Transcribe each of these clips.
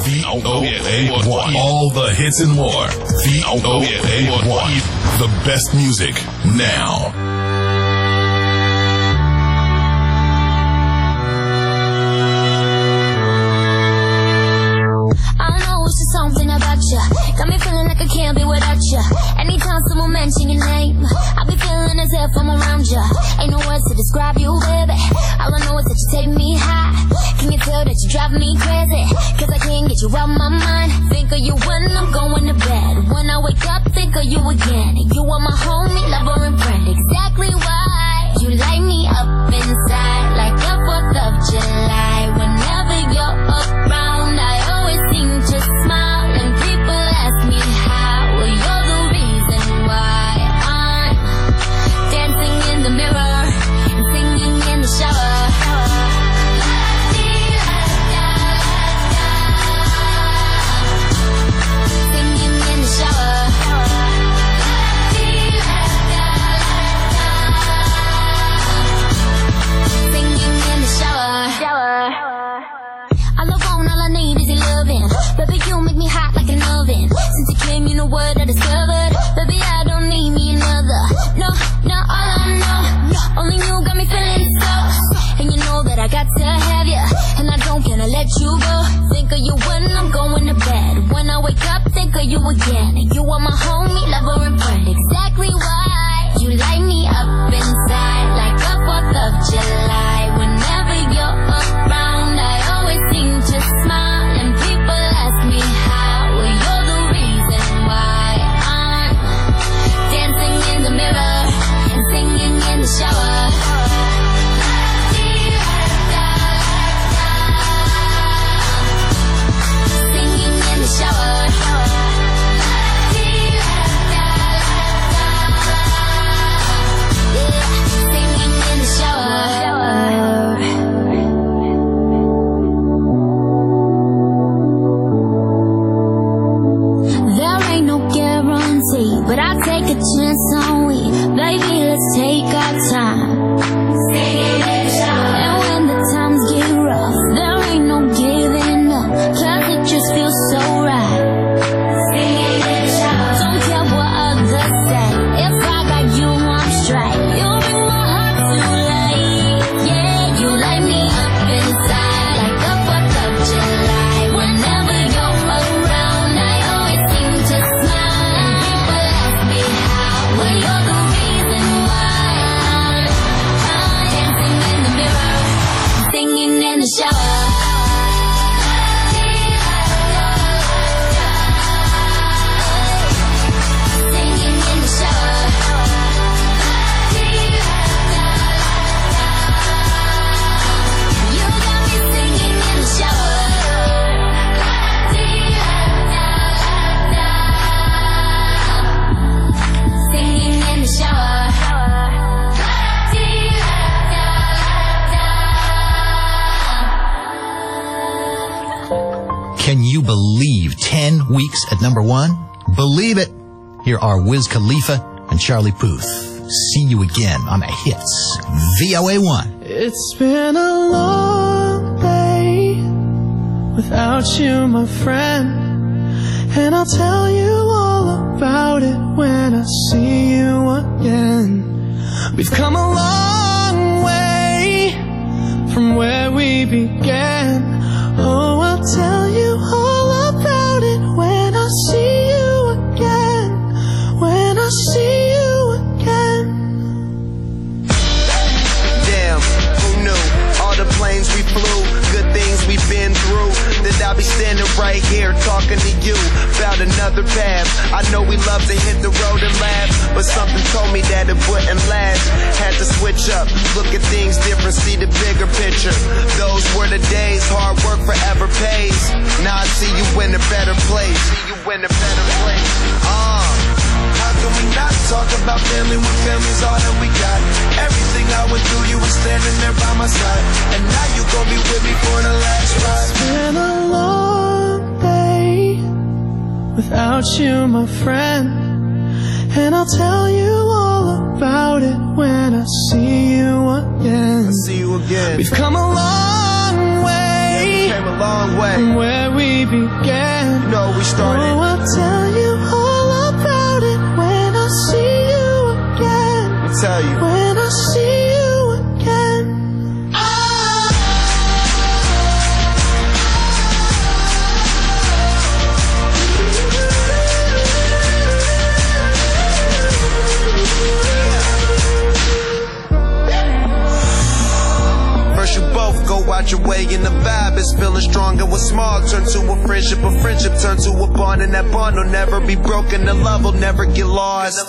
VOA1. All the hits and more. VOA1. The best music now. Something about you got me feeling like I can't be without you. Anytime someone mention your name, I be feeling as if I'm around you. Ain't no words to describe you, baby. All I know is that you take me high. Can you tell that you drive me crazy? Cause I can't get you out my mind. Think of you when I'm going to bed. When I wake up, think of you again. You are my homie, lover and friend. Exactly why you light me up inside like the 4th of July. Whenever you're around, I always seem to smile, and people ask me how. Well, you're the reason why I'm dancing in the mirror and singing in the shower. Singing in the shower. Singing in the shower. All I want, all I need is your loving. Baby, you make me hot like an oven. Since you came, you know what I discovered. Baby, I don't need me another. No, all I know, only you got me feeling so. And you know that I got to have you, and I don't gonna let you go. Think of you when I'm going to bed. When I wake up, think of you again. You are my homie, lover and friend. Exactly why you light me up inside like the 4th of July. Whenever you're around, I always seem to smile, and people ask me how. Well, you're the reason why I'm dancing in the mirror and singing in the shower. Singing in the shower. Singing in the shower. There ain't no guarantee, but I take a chance on we. Baby, let's take our time. And when the times get rough, there ain't no giving up, cause it just feels so right. Don't care what others say, if I got you, I'm straight. You bring my heart to life. Yeah, you light me up inside like the 4th of July. Whenever you're around, I always seem to smile, and people ask me how. Well, you're the reason why I'm dancing in the mirror, singing in the shower. Singing in the shower. You got me singing in the shower. Singing in the shower. Can you believe 10 weeks at #1? Believe it. Here are Wiz Khalifa and Charlie Puth. See you again on the hits. VOA1. It's been a long day without you, my friend, and I'll tell you all about it when I see you again. We've come a long way from where we began. Oh, I'll tell you all about it when I see you again. When I see you again. Damn, who knew? All the planes we flew, good things we've been through. That I'll be standing right here talking to you about another path. I know we love to hit the road and laugh, but something told me that it wouldn't last. Had to switch up, look at things different, see the bigger picture. Those were the days, hard work forever pays. Now I see you in a better place. See you in a better place. How can we not talk about family when family's all that we got? Everything I went through, you were standing there by my side, and now you gon' be with me for the last ride. It's been a long day without you, my friend, and I'll tell you all about it when I see you again. I see you again. We've come a long way, yeah, we came a long way from where we began. No, we started. Oh, I'll tell you all about it when I see you again. Let me tell you. When I see you again. First you both go out your way and the vibe is feeling stronger. What's small turn to a friendship turn to a bond, and that bond will never be broken. The love will never get lost.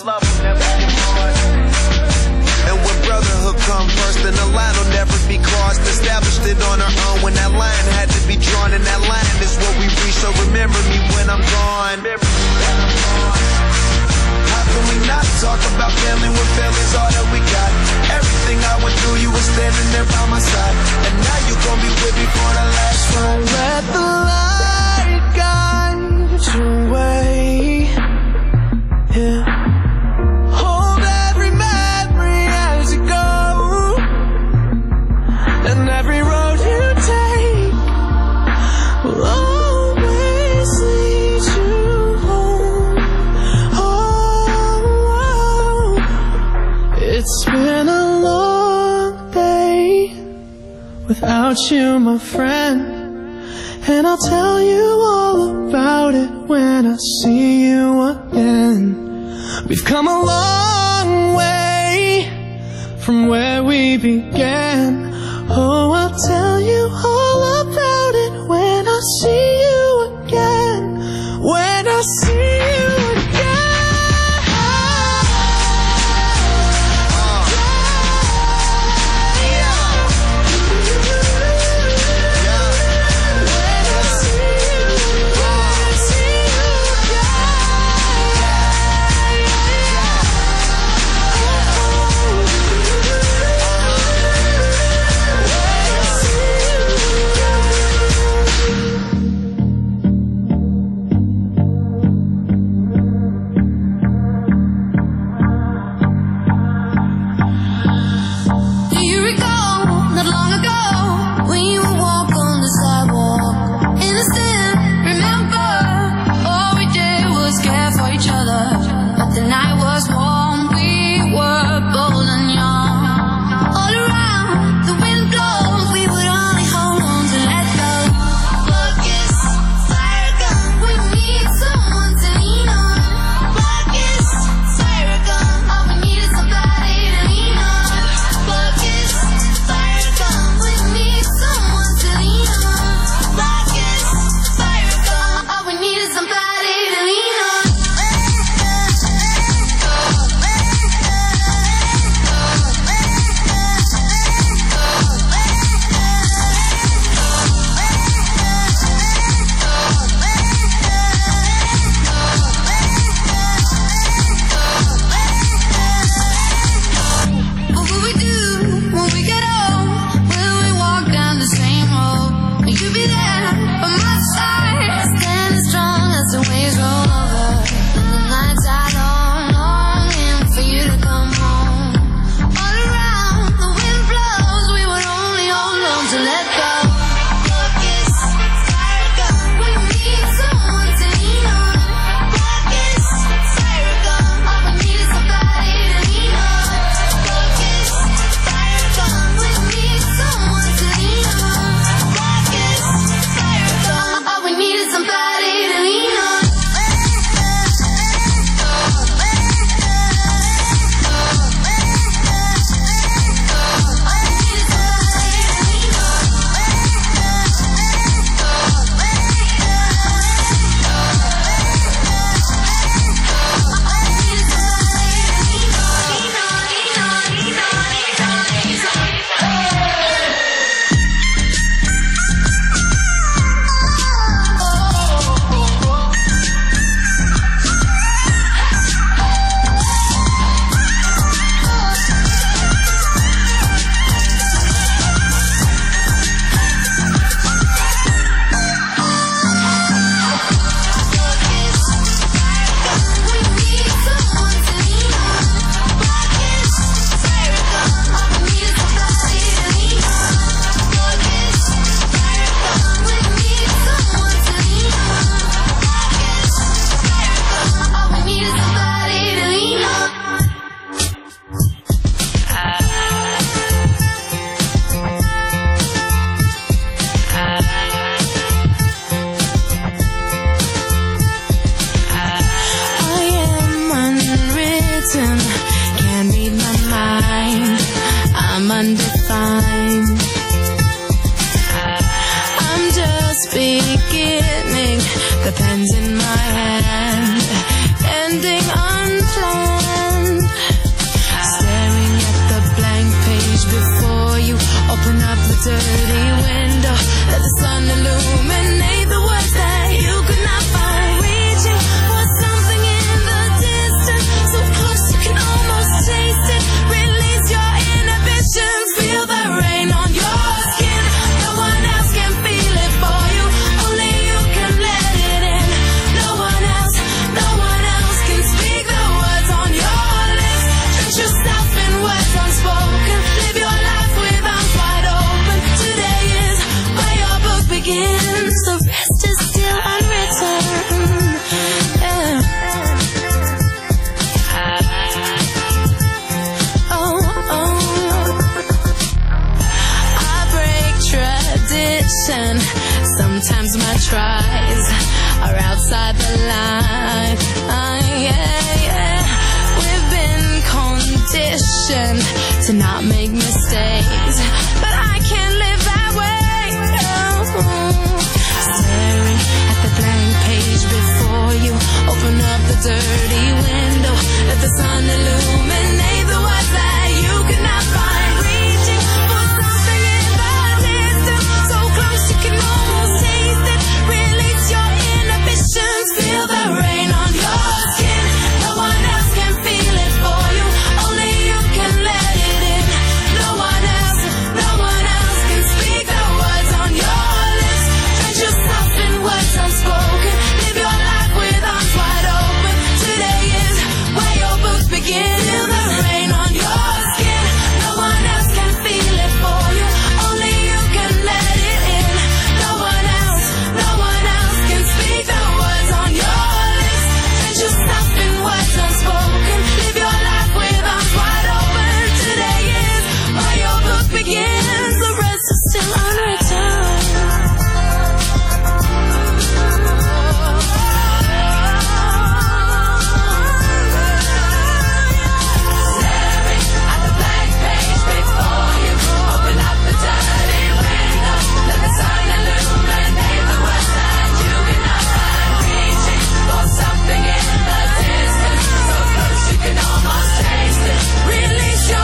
And when brotherhood come first, then the line will never be crossed. Established it on our own when that line had to be drawn, and that line is what we reach. So remember me when I'm gone. How can we not talk about family when family's all that we got? Everything I went through, you were standing there by my side, and now you gon' be with me for the last ride. Let the light guide your way. Yeah. Hold every memory as you go, and every road you take will always lead you home. Oh, it's been a long day without you, my friend, and I'll tell you all about it when I see you again. We've come a long way from where we began. Oh, I'll tell you all about it when I see you again. When I see you again. the pen's in my hand, ending unplanned. Staring at the blank page before you, open up the dirty window, let the sun illuminate the words that you could not find. Reaching for something in the distance, so close you can almost taste it. Release your inhibitions, feel the rain on your skin. No one else can feel it for you, only you can let it in. No one else can speak the words on your lips. Drench yourself in words unspoken, live your life with arms wide open. Today is where your book begins, the rest is still unwritten. Yeah. I break tradition. Sometimes my tries are outside the line. We've been conditioned to not make mistakes, but I can't live that way. Staring at the blank page before you, open up the dirty window, let the sun illuminate the words that you cannot find. Reaching for something in the distance, so close you can almost taste it. Release your inhibitions, feel the rain on your skin. No one else can feel it for you, only you can let it in. No one else can speak the words on your lips. Drench yourself in words unspoken, live your life with arms wide open. Today is where your book begins. Feel the rain on your skin. No one else can feel it for you, only you can let it in. No one else can speak the words on your lips. Drench yourself in words unspoken, live your life with arms wide open. Today is where your book begins, the rest is still unwritten. Staring at the blank page before you, open up the dirty window, let the sun illuminate the words that you cannot find. Reaching for something in the distance, so close you can almost taste it. Release your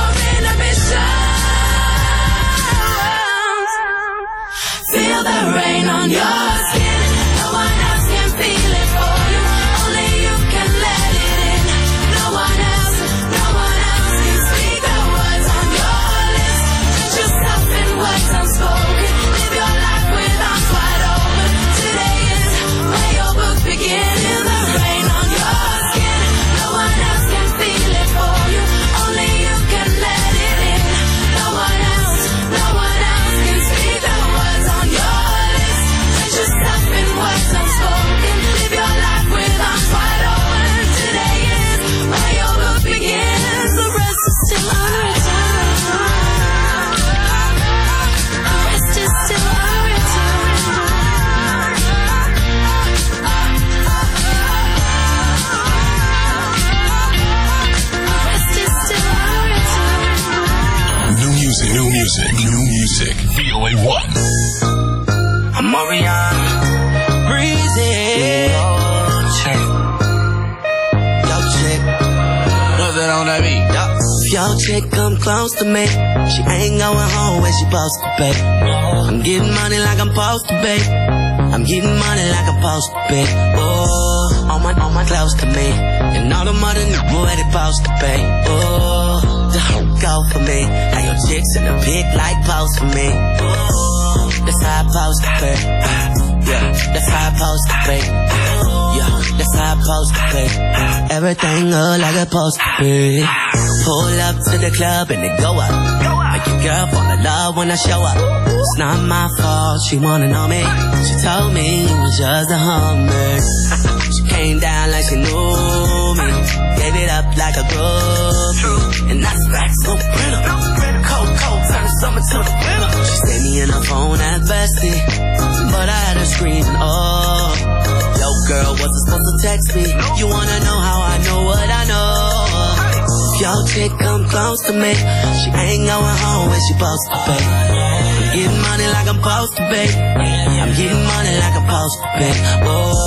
inhibitions, feel the rain on your skin. No one else can feel it for you, only you can let it in. No one else can speak the words on your lips. Drench yourself in words unspoken, live your life with arms wide open. Today is where your book begins. Feel the rain on your skin. No one else can feel it for you, only you can let it in. No one else can speak the words on your lips. Drench yourself in words unspoken, live your life with arms wide open. Today is where your book begins, the rest is still unwritten. The rest is still unwritten. The rest is still unwritten. New music. VOA 1. I'm Orion, breezy. Yo, chick. What's that on that beat? If your chick come close to me, she ain't going home when she supposed to be. I'm getting money like I'm supposed to be. I'm getting money like I'm supposed to be. Oh, all my close to me, and all the money where they supposed to be. Oh, don't go for me. Now your chicks in the pic like pose for me. Oh, that's how I supposed to be. Yeah, that's how I supposed to be. Yeah, that's how I supposed to be. Everything look like it's supposed to be. Pull up to the club and they go up. Make your girl fall in love when I show up. It's not my fault, she wanna know me. She told me it was just a hummer. She came down like she knew me. Gave it up like a groupie. And that's facts, no printer. Cold, turn summer to the winter. She stayed me in her phone at bestie, but I had her screaming, oh. Yo girl, wasn't supposed to text me. You wanna know how I know what I know? If your chick come close to me, she ain't going home when she supposed to be. I'm getting money like I'm supposed to be. I'm getting money like I'm supposed to be. Oh.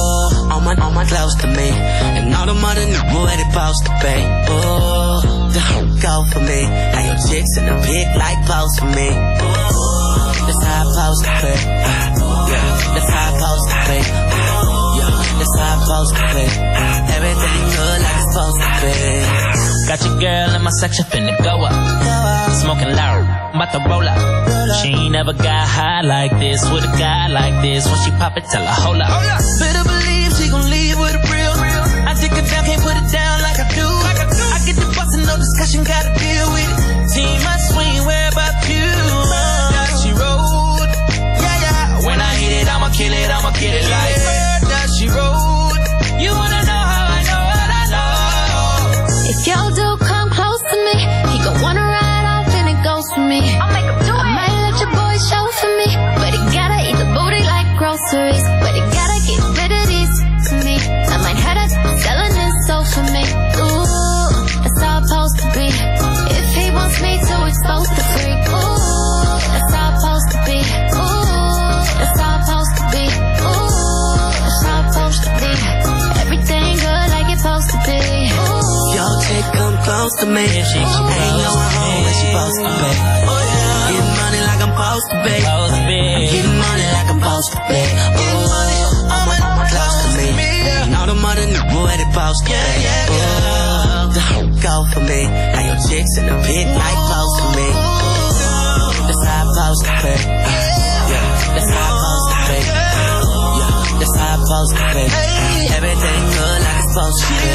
all my close to me. And all the mother knew where they supposed to be. Ooh, the whole go for me. Now your chicks in the pig like pose for me. Ooh, that's how I'm supposed to be. Yeah, that's how I'm supposed to be. Yeah, that's how I'm supposed to be. Everything good like it's supposed to be. Got your girl in my section finna go up. Smoking loud, about to roll up. She ain't never got high like this with a guy like this. When she pop it, tell her hold up. Better believe she gon' leave with a real. I take her down, can't put it down like I do. I get the bustin', no discussion, gotta deal with it. Team, I swing, where about you? That she rode. Yeah. When I hit it, I'ma kill it, I'ma get it like that she rode. You wanna know how I know what I know? If your dude come close to me, he gon' wanna ride off and it goes for me. I'll make him do it. I might let your boy show for me, but he gotta eat the booty like groceries. But he gotta get rid of these for me. I might have that selling his soul for me. Ooh, that's how it's supposed to be. If he wants me to expose the freak. Ooh, that's how it's supposed to be. Ooh, that's how it's supposed to be. Ooh, that's how it's supposed to be. Everything good like it's supposed to be. Ooh. Your chick come close to me. She ain't going home when she supposed to be. Getting money like I'm supposed to be. I'm getting money like I'm supposed to be. Ooh, all my close to me. And all the mother knew where they supposed to be. Ooh, the whole go for me. Now your chicks in the pig like close to me. That's how I'm supposed to be. Yeah, that's how I'm supposed to be. Yeah, that's how I'm supposed to be. Everything good like it's supposed to be.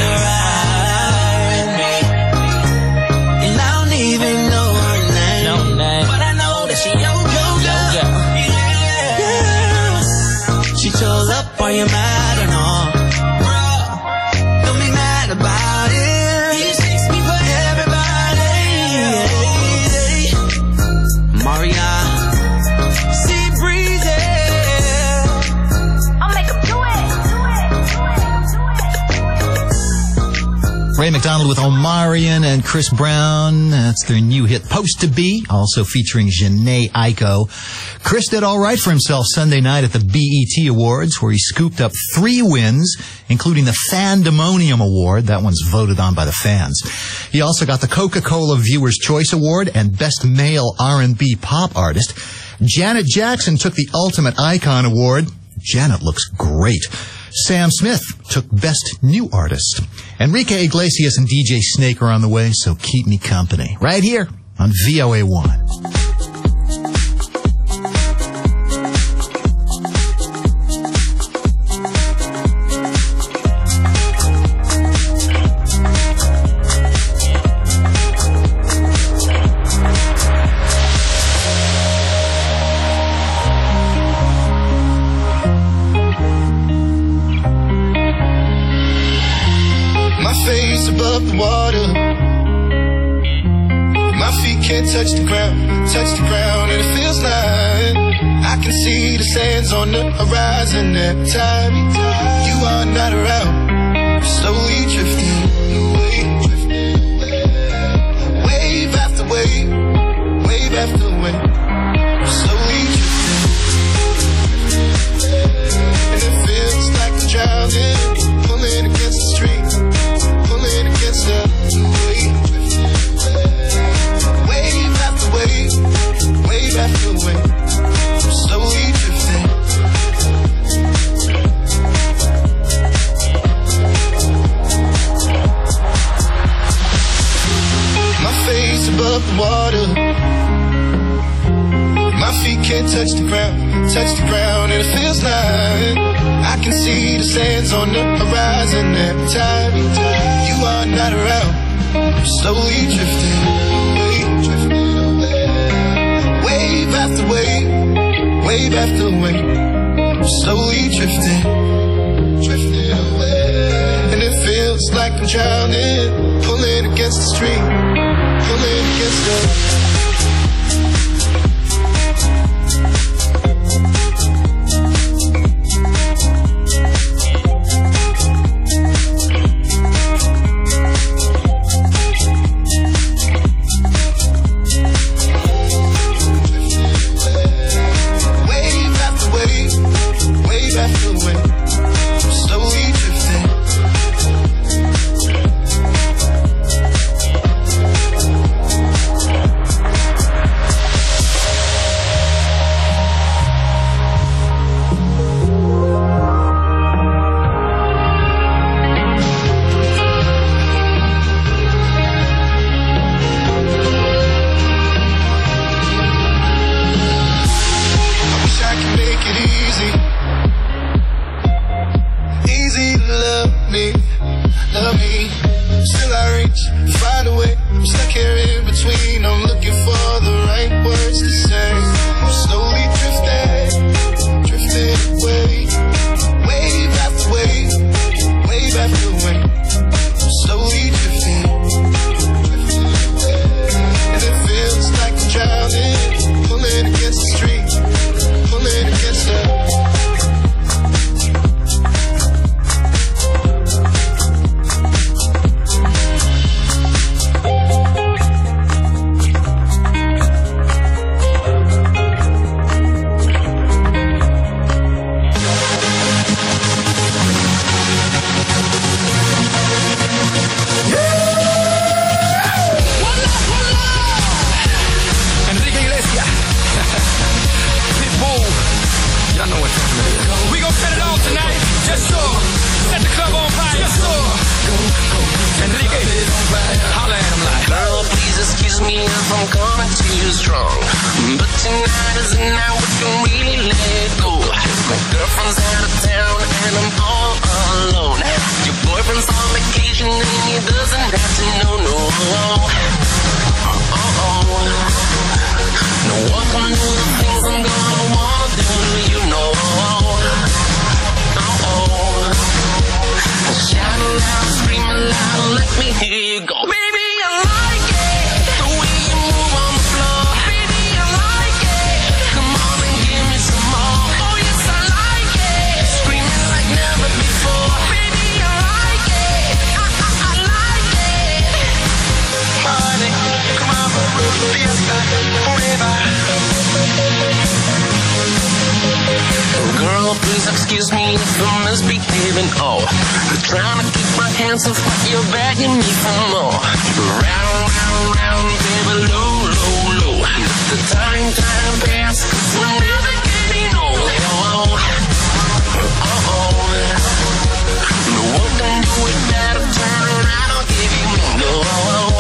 And I don't even know her name, but I know that she your girl. Yeah. She chose up, are you mad or no? Don't be mad about it. He just takes me for everybody. Maria, see breezy. I'll make him do it. Ray McDonald with Omarion and Chris Brown. That's their new hit, Post to Be, also featuring Jhené Aiko. Chris did all right for himself Sunday night at the BET Awards, where he scooped up 3 wins, including the Fandemonium Award. That one's voted on by the fans. He also got the Coca-Cola Viewer's Choice Award and Best Male R&B Pop Artist. Janet Jackson took the Ultimate Icon Award. Janet looks great. Sam Smith took Best New Artist. Enrique Iglesias and DJ Snake are on the way, so keep me company. Right here on VOA1. Above the water, my feet can't touch the ground, and it feels like I can see the sands on the horizon every time you are not around. Slowly drifting away, wave after wave, wave after wave, slowly drifting, and it feels like I'm drowning, pulling against the stream. Against the wave, wave after wave, wave after wave, I'm slowly drifting. My face above the water, my feet can't touch the ground, and it feels like I can see the sands on the horizon every time you are not around. I'm slowly drifting away, wave after wave, wave after wave. I'm slowly drifting away, and it feels like I'm drowning, pulling against the stream, pulling against the. excuse me if I'm misbehaving. Oh, trying to keep my hands off, but you're begging me for more. Round, round, round, baby, low, low, low. Let the time pass, 'cause we're never getting old. No one can do it better. Turn around, I'll give you more.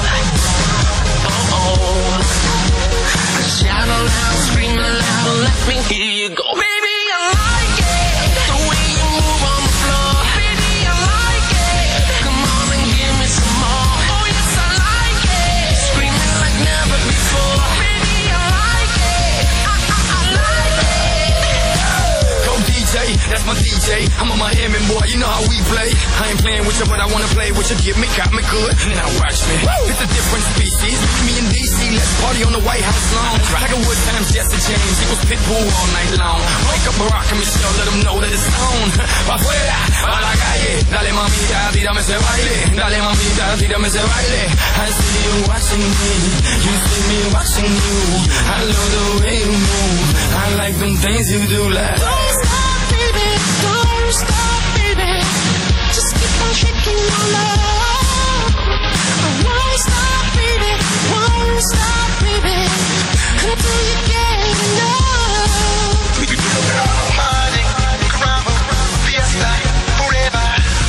Shout aloud, scream aloud, let me hear you go. Baby, I like it, the way you move on the floor. Baby, I like it, come on and give me some more. Oh yes, I like it, screaming like never before. Baby, I like it, I like it. Go DJ, that's my DJ, I'm a Miami boy, you know how we play. I ain't playing with you, but I wanna play with you. Get me, got me good, now watch me. It's a different species, me and DC, let's party on the White House lawn. Tiger Woods times Jesse James, equals Pitbull all night long. Wake up Barack and Michelle, let them know that it's on. Pa' afuera, pa' la calle, dale mamita, tírame ese baile. Dale mamita, tírame ese baile. I see you watching me, you see me watching you. I love the way you move, I like them things you do like. Don't stop, baby, don't stop, baby. Just keep on shaking your love. Won't stop, baby, won't stop, baby, until you get enough. Party, caramba, fiesta, forever.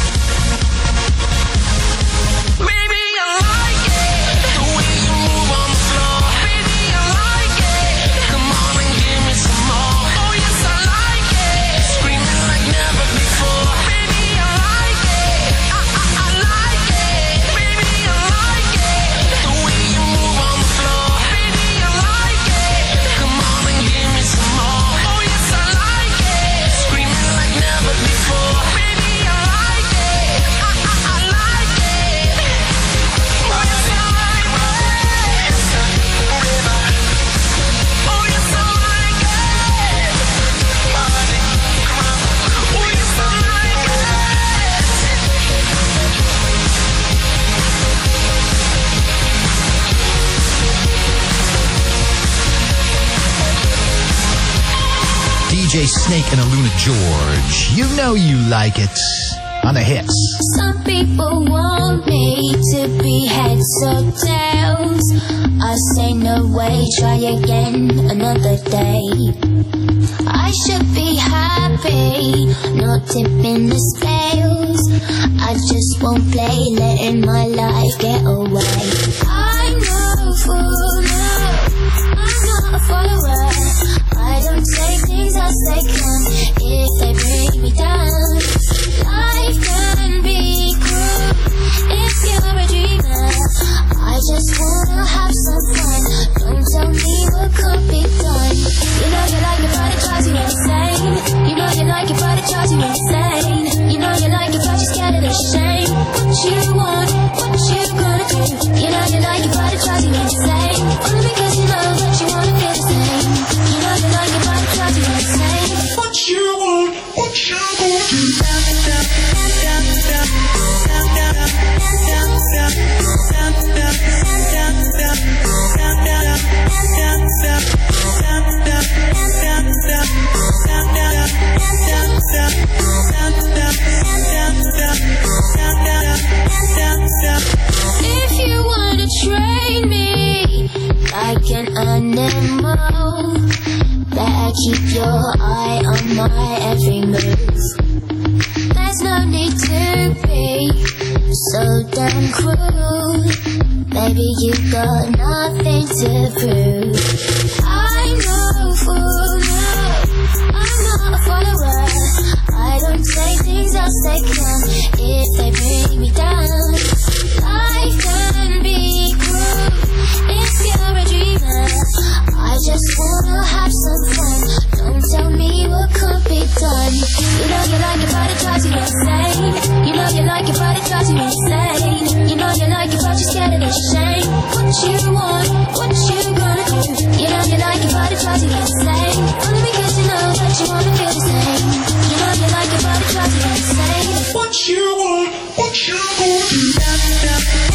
Baby, I like it, the way you move on the floor. Baby, I like it, come on and give me some more. Oh yes, I like it, screaming like never before. Baby, I like it, I like it. Baby, I like it, the way you move on the floor. Baby, I like it, come on and give me some more. Oh yes, I like it, screaming like never before. Baby, I like it, I like it. Oh yes, I like it, forever. Oh yes, I like it, party, caramba. Oh yes, I like it. DJ Snake and Aluna George. You know you like it. On the hits. Some people want me to be heads or tails. I say no way, try again another day. I should be happy, not tipping the scales. I just won't play, letting my life get away. I'm no fool, no, I'm not a follower. I don't take things as they come if they bring me down. Life can be cruel if you're a dreamer. I just wanna have some fun. Don't tell me what could be done. You know you like it, but it drives you insane. You know you like it, but it drives you insane. You know you like it, but you're scared of the shame. What you want, what you gonna do? You know you like it, but it drives you insane. Only because you know that you wanna feel the same. You know you like it, but it drives you insane. What you want, what you gonna do? If you wanna train me like an animal, better keep your eye on my every move. There's no need to be so damn cruel. Baby, you got nothing to prove. I'm no fool, no, I'm not a follower. I don't take things as they come if they bring me down. Life can be cruel if you're a dreamer. I just wanna have some fun. Don't tell me what could be done. You know you like it, but it drives you insane. You know you like it, but it drives you insane. You know you like it, but you're scared of the shame. What you want, what you gonna do? You know you like it, but it drives you insane. Only because you know that you wanna feel the same. You know you like it, but it drives you insane. What you want, what you gonna do?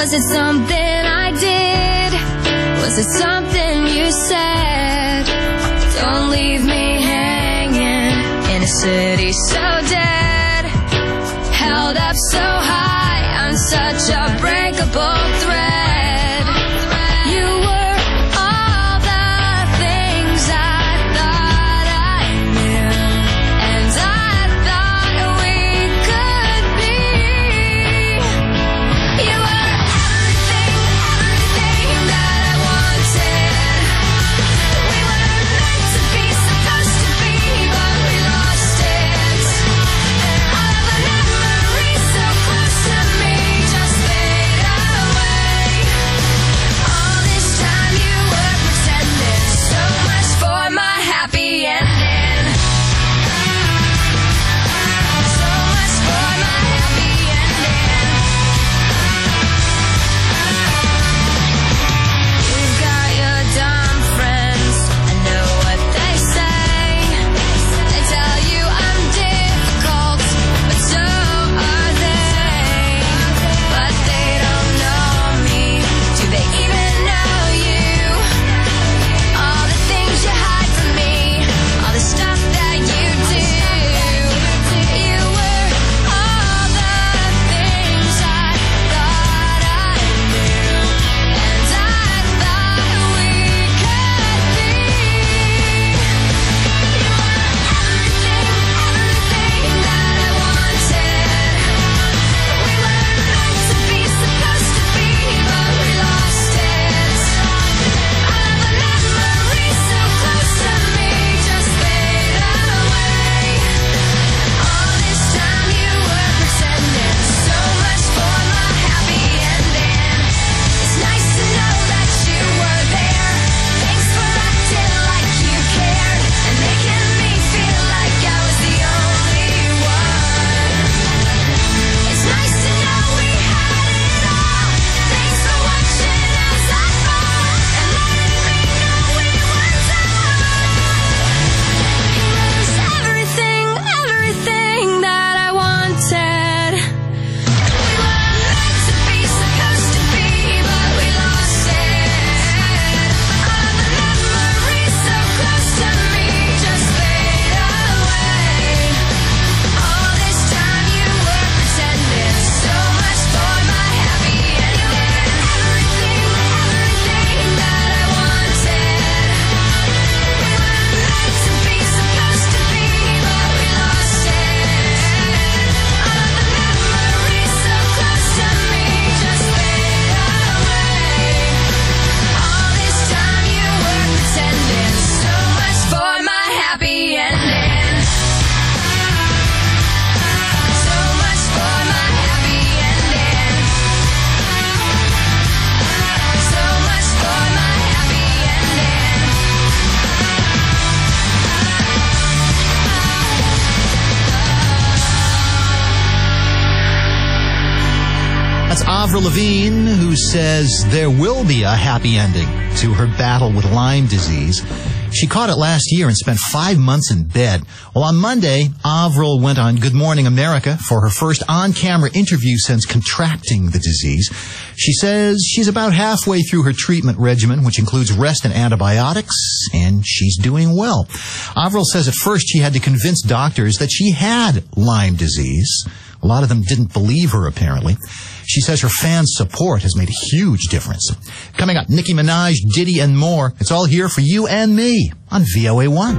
Was it something I did? Was it something you said? Don't leave me hanging in a city so dead, held up so high on such a breakable thread. You were all the things I thought I knew, and I thought we could be. You were everything, everything that I wanted. We were meant to be, supposed to be, but we lost it. All of the memories so close to me just fade away. All this time you were pretending, so much for my happy ending. So much for my happy ending. You've got your dumb friends, I know what they say. They tell you I'm difficult, but so are they. But they don't know me. Do they even know you? All the things you hide from me, all the stuff that you do. You were all the things I thought I knew, and I thought we could be. You were everything, everything that I wanted. We were meant to be, supposed to be, but we lost it. All of the memories so close to me just fade away. All this time you were pretending, so much for my happy ending. It's nice to know that you were there. Thanks for acting like you cared and making me feel like I was the only one. It's nice to know we had it all. Thanks for watching as I fall and letting me know we were done. You lose everything, everything that I wanted. We were meant to be, supposed to be, but we lost it. All of the memories so close to me just fade away. All this time you were pretending, so much for my happy ending. Everything, everything that I wanted. We were meant to be, supposed to be, but we lost it. All of the memories so close to me just fade away. All this time you were pretending, so much for my happy ending. So much for my happy ending. So much for my happy ending. That's Avril Lavigne, who says there will be a happy ending to her battle with Lyme disease. She caught it last year and spent 5 months in bed. Well, on Monday, Avril went on Good Morning America for her first on-camera interview since contracting the disease. She says she's about halfway through her treatment regimen, which includes rest and antibiotics, and she's doing well. Avril says at first she had to convince doctors that she had Lyme disease. A lot of them didn't believe her, apparently. She says her fans' support has made a huge difference. Coming up, Nicki Minaj, Diddy, and more. It's all here for you and me on VOA1.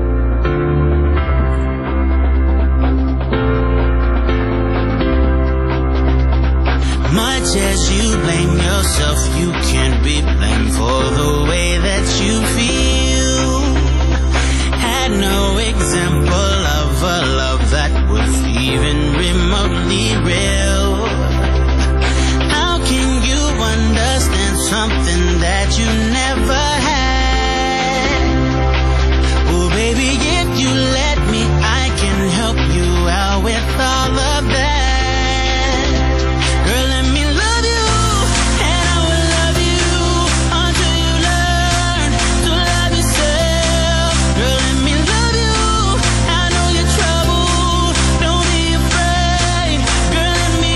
Much as you blame yourself, you can't be blamed for the way that you feel. Had no example of a love that was even remotely real. How can you understand something that you never had? Oh baby, if you let me, I can help you out with all of that. Girl, let me love you, and I will love you until you learn to love yourself. Girl, let me love you, I know you're troubled, don't be afraid. Girl, let me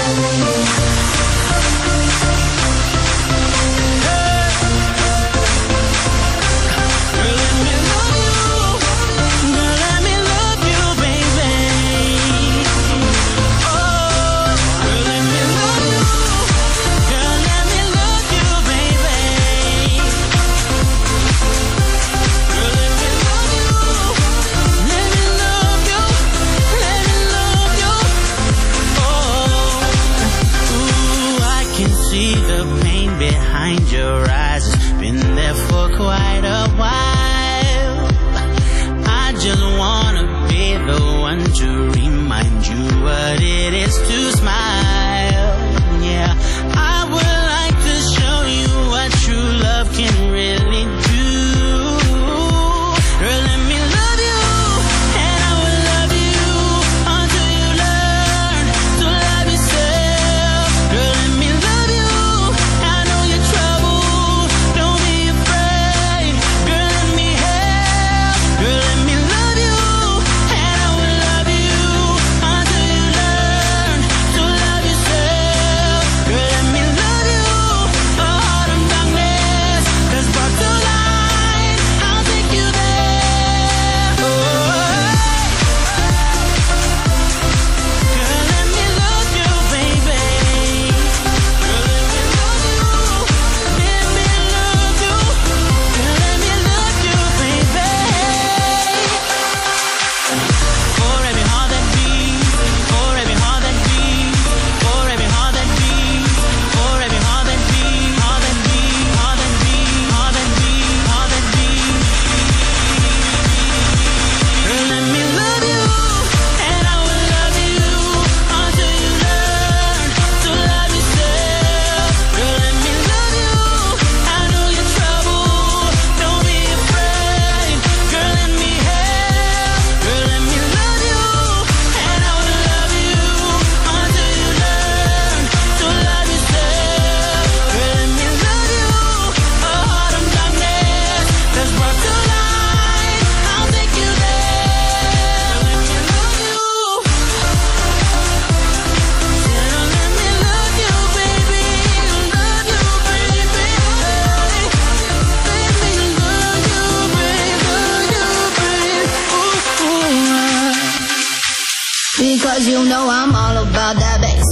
Because you know I'm all about that bass,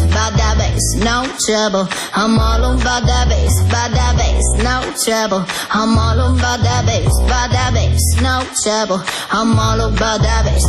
no trouble. I'm all about that bass, no trouble. I'm all about that bass, no trouble. I'm all about that bass,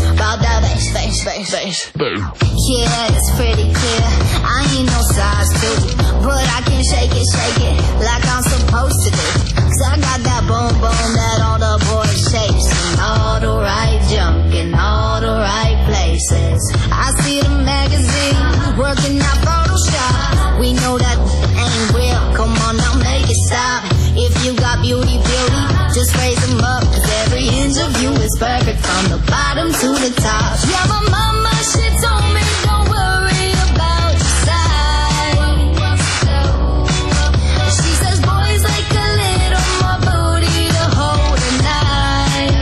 bass. Yeah, it's pretty clear. I ain't no size 2, but I can shake it like I'm supposed to do. 'Cause I got that boom that all the boys chase, and all the right junk in all the right places. I see the magazine working out Photoshop. We know that ain't real. Come on now, make it stop. If you got beauty, just raise them up. 'Cause every inch of you is perfect from the bottom to the top. Yeah, my mama, she told me don't worry about your size. She says boys like a little more booty to hold tonight.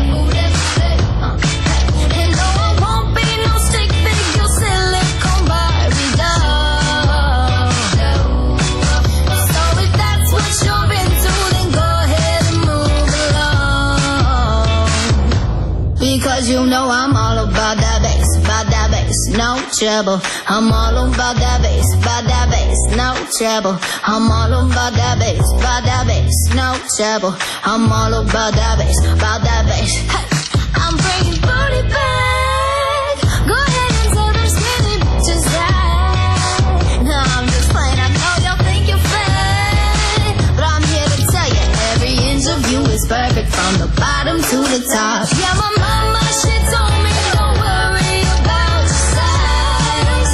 And no, I won't be no stick figure silicone Barbie doll. So if that's what you're into, then go ahead and move along. Because you know I'm all about that bass, no trouble. I'm all about that bass, no trouble. I'm all about that bass, no trouble. I'm all about that bass, Hey, I'm bringing booty back. Go ahead and tell them skinny bitches that. No, I'm just playing. I know y'all think you're fat, but I'm here to tell you every inch of you is perfect from the bottom to the top. Yeah, my mama, she told me don't worry about your size.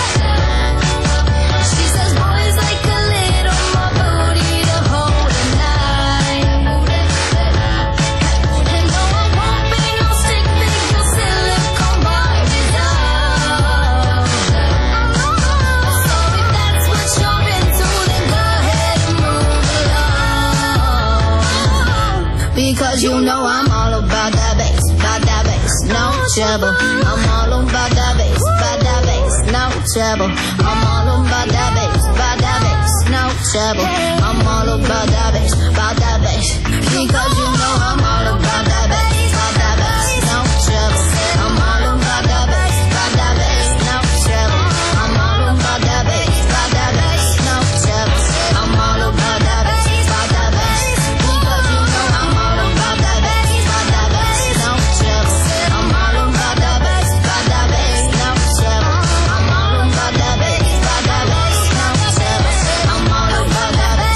She says boys like a little more booty to hold tonight. And no, I won't be no stick figure silicone Barbie doll. So if that's what you're into, then go ahead and move along. Because you know I'm all about that bass, no trouble. I'm all about that bass, no trouble. I'm all about trouble. I'm all about that bass, because you know I'm all about that bass, no trouble. I'm all about that bass, no trouble. I'm all about that bass, no trouble. I'm all about that bass, because you know I'm all about that bass, no trouble. I'm all about that bass, no trouble. I'm all about that bass, no trouble. I'm all about that bass,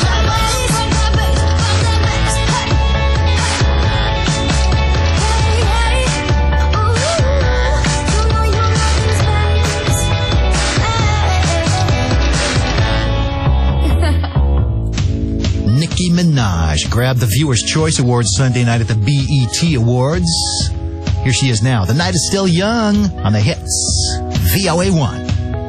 Nicki Minaj grabbed the Viewer's Choice Awards Sunday night at the BET Awards. Here she is now. The night is still young on the hits. VOA1.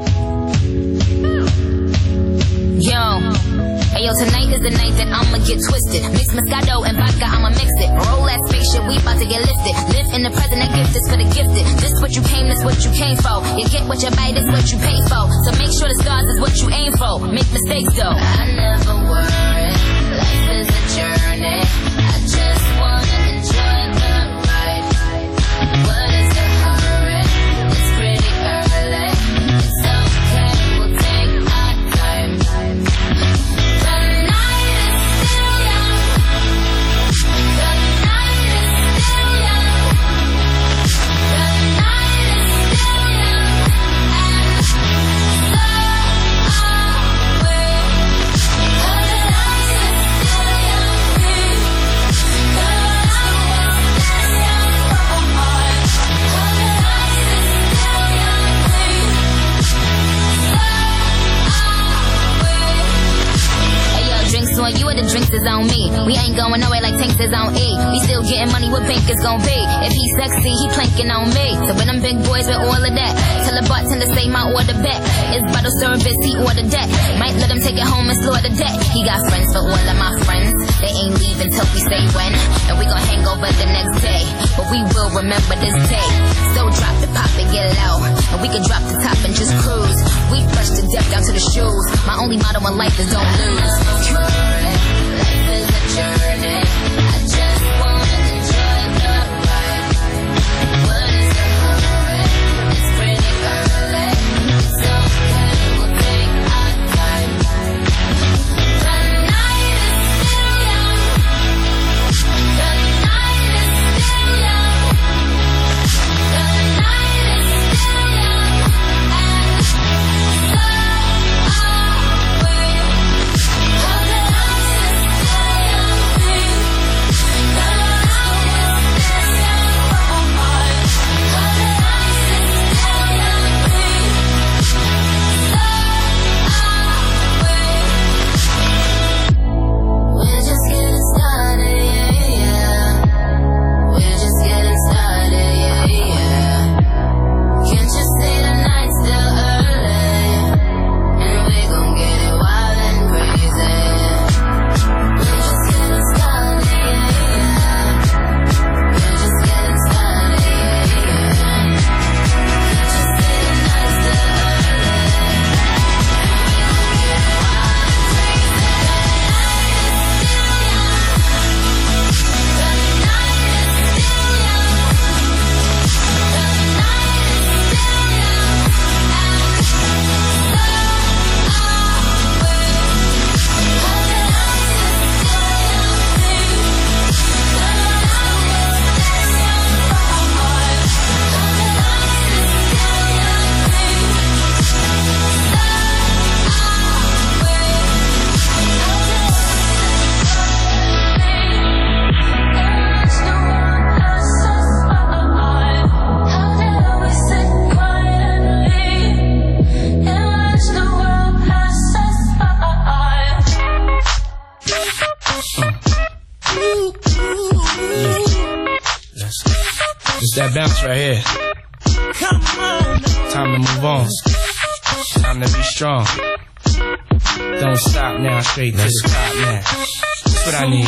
Yo, tonight is the night that I'ma get twisted. Mix Moscato and vodka, I'ma mix it. Roll that spaceship, we about to get lifted. Live in the present, that gift is for the gifted. This what you came, this what you came for. You get what you buy, this what you pay for. So make sure the stars is what you aim for. Make mistakes though. I never worry, life is a journey. I just wanna enjoy the ride. What is the hurry? It's pretty early. It's okay, we'll take our time. On you and the drinks is on me. We ain't going nowhere like tanks is on E. We still getting money, what bank is gon' be? If he sexy, he planking on me. So when them big boys with all of that, tell the bartender say my order back. It's bottle service, he ordered that. Might let him take it home and slaughter that. He got friends for all of my friends. They ain't leaving till we say when. And we gon' hang over the next day. But we will remember this day. So drop the pop and get low. And we can drop the top and just cruise. We fresh to death down to the shoes. My only motto in life is don't lose. Life is a journey. I just wanna enjoy the ride. What is the hurry? It's pretty early. It's okay, we'll take our time. The night is still young. The night is still young. The night is still young. And so are we. It's that bounce right here. Time to move on. Time to be strong. Don't stop now, straight to the top now. That's what I need.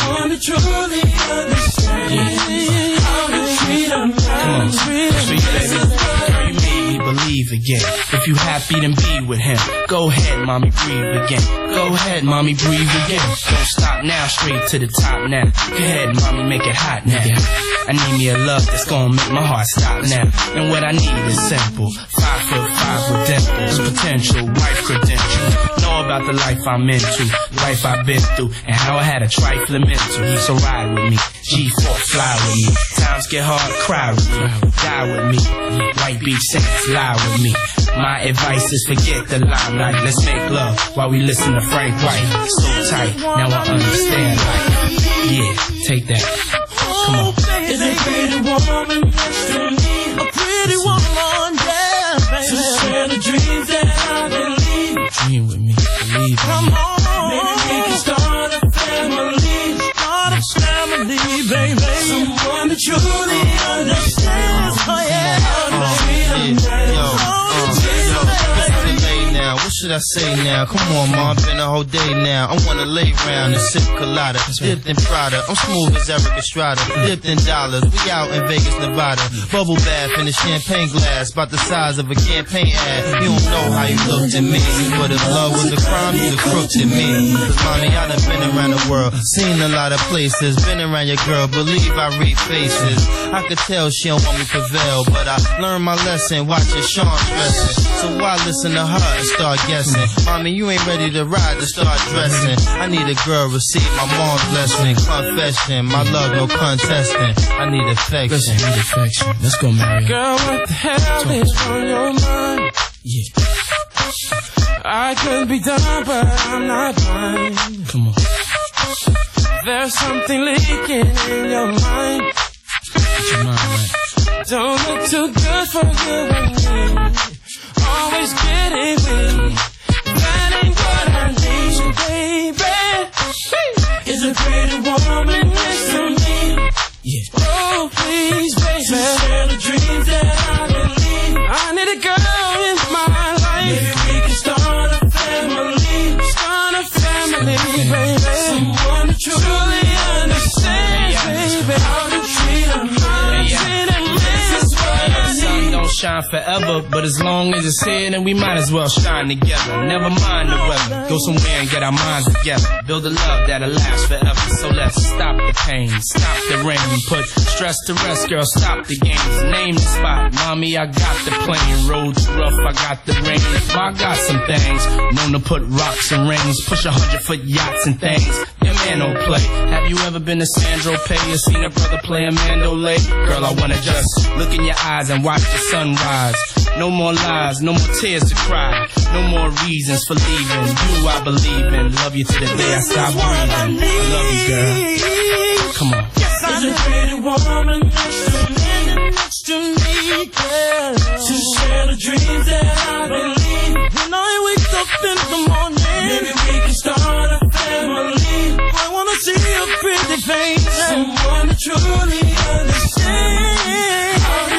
Yeah. Come on, sweet baby. Girl, you made me believe again. If you happy, then be with him. Go ahead, mommy, breathe again. Go ahead, mommy, breathe again. Don't stop now, straight to the top now. Go ahead, mommy, make it hot now. I need me a love that's gonna make my heart stop now. And what I need is simple. 5'5" with dimples, potential wife credentials. Know about the life I'm into, life I've been through, and how I had a trifling mental. So ride with me, G4, fly with me. Times get hard, cry with me, die with me. White Beach Saints, lie with me. My advice is forget the limelight. Let's make love while we listen to Frank White. So tight, now I understand life. Yeah, take that. Come on. Is a pretty woman next to me? A pretty woman, yeah, baby. To share the dreams that I believe. Dream with me, believe in Come me. on, maybe we can start a family. Start a family, baby. Someone that truly understands. Oh yeah, What should I say now? Come on, ma, been a whole day now. I wanna lay round and sip colada, dipped in Prada. I'm smooth as Eric Estrada, dipped in dollars. We out in Vegas, Nevada. Bubble bath in a champagne glass, about the size of a campaign ad. You don't know how you looked at me, but if love was a crime, you'd have crooked at me. Cause mommy, I done been around the world, seen a lot of places, been around your girl, believe I read faces. I could tell she don't want me to prevail, but I learned my lesson, watching Sean dressing. So why listen to her and start guessing? Mommy, you ain't ready to ride to start dressing. I need a girl, receive my mom's blessing. Confession, my love, no contesting. I need affection. Listen, need affection. Let's go, Mary. Girl, what the hell is on your mind? Yeah. I could be dumb, but I'm not blind. Come on. There's something leaking in your mind. Get your mind right. Don't look too good for you and me. Always getting weak. That ain't what I need, baby. Is a pretty woman next to me? Yeah. Oh, please, baby. To share the dreams that I believe. I need a girl in my life. Maybe we can start a family. Start a family, baby. Someone that truly understands, baby. How to treat them, how to treat them. Sun don't shine forever, but as long as it's here, then we might as well shine together. Never mind the weather, go somewhere and get our minds together. Build a love that'll last forever. So let's stop the pain, stop the rain, put stress to rest, girl, stop the games. Name the spot, mommy, I got the plane. Roads rough, I got the rain. I got some things, known to put rocks and rings, push 100-foot yachts and things. Your man don't play. Have you ever been to Sandro Pay or seen a brother play a Mandolay? Girl, I wanna just look in your eyes and watch the sunrise. No more lies, no more tears to cry. No more reasons for leaving. You I believe in. Love you to the day I stop breathing. I love you, girl. Come on. Yes, I'm a pretty woman next to me, girl. To share the dreams that I believe. When I wake up in the morning, maybe we can start a family. I wanna see your pretty face. Someone that truly understands.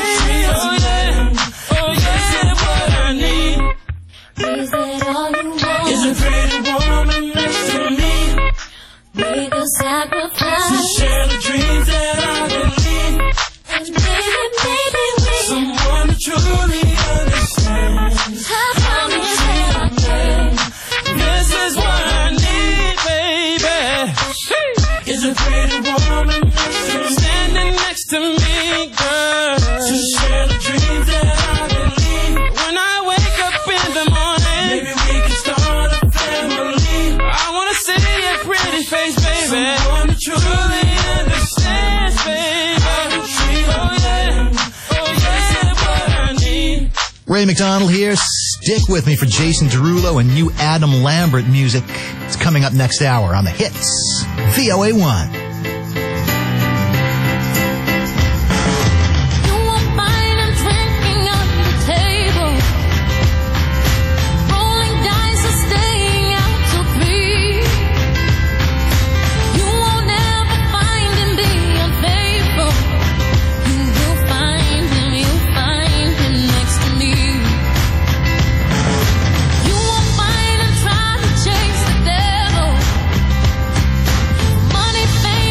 Is it all you want? Is a pretty woman next to me? Make a sacrifice to share the dreams that I believe. And baby, we someone that truly understands. How come you say this is what I need, baby. Is a pretty woman next to me, standing next to me, girl. To share the dreams that I believe. When I wake up in the morning, maybe we can start a family. I wanna see your pretty face, baby. Someone that truly understands, baby. Oh yeah, what I need. Ray McDonald here. Stick with me for Jason Derulo and new Adam Lambert music. It's coming up next hour on the Hits. VOA1. money, fame.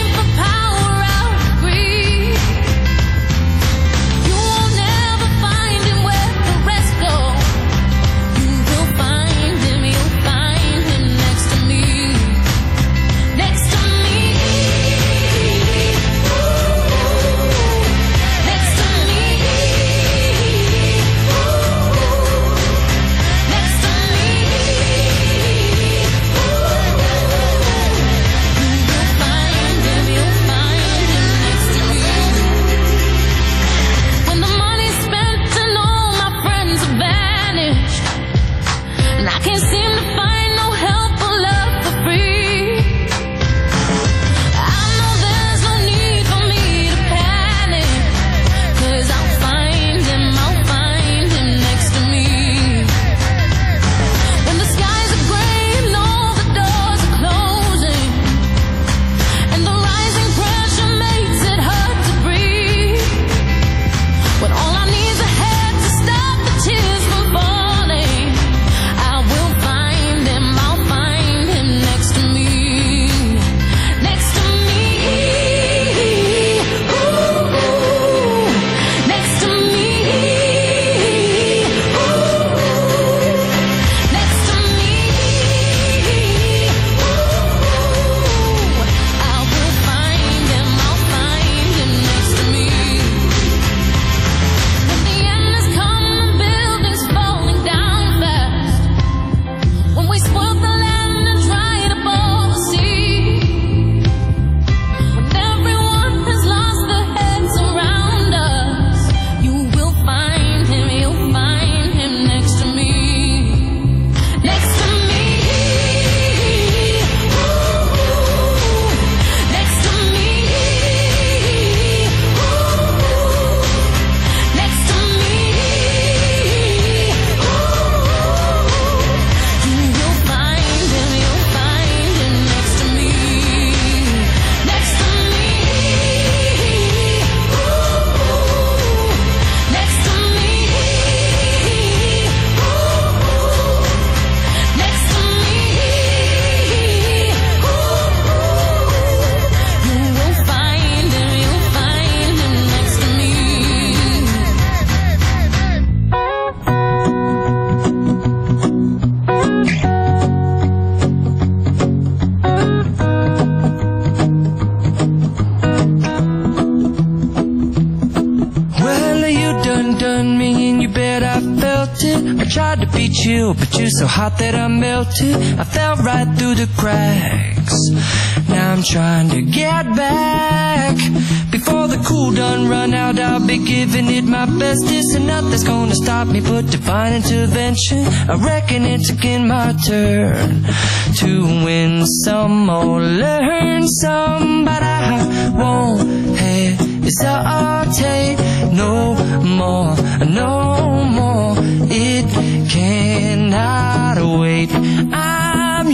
chill, but you're so hot that I melted. I fell right through the cracks. Now I'm trying to get back. Before the cool done run out, I'll be giving it my bestest, and nothing's gonna stop me but divine intervention. I reckon it's again my turn to win some or learn some, but I won't hesitate no more, no more. It cannot wait. I'm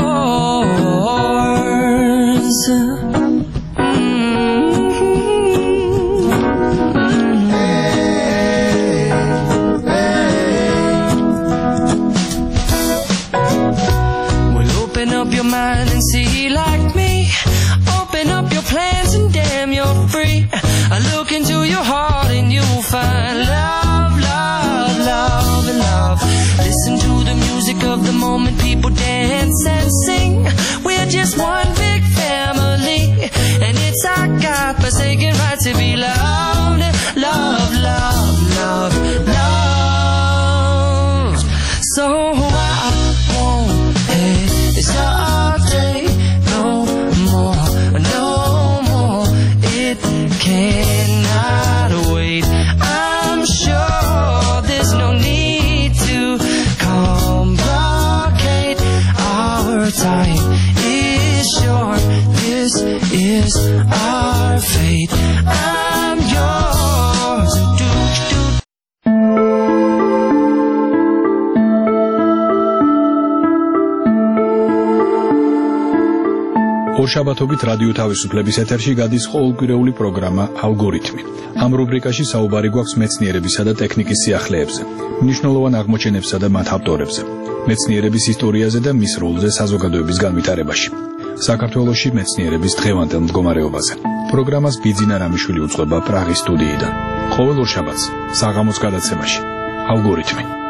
yours. Well, open up your mind and see like me. Open up your plans and damn, you're free. I look into your heart and you'll find love, love, love, and love. Listen to the music of the moment, people dance and sing. We're just one big family, and it's our God-forsaken right to be loved. Love, love, love, love. So I won't hesitate no more, no more. It cannot wait. I'm sure there's no need to complicate. Our time is short. This is our fate. I'm yours. Do, do. ორშაბათობით რადიო თავისუფლების ეთერში გადის ყოველკვირეული პროგრამა ალგორითმი. ამ რუბრიკაში საუბარი გვაქვს მეცნიერებისა და ტექნიკის სიახლეებზე, მნიშვნელოვან აღმოჩენებსა და მათ ავტორებზე, მეცნიერების ისტორიაზე და მის როლზე საზოგადოების განვითარებაში. საქართველოში მეცნიერების დღევანდელ მდგომარეობაზე. პროგრამას ბიძინა რამიშვილი უწყება პრაღის სტუდიიდან. ყოველ ორშაბათს საღამოს გადაცემაში ალგორითმი.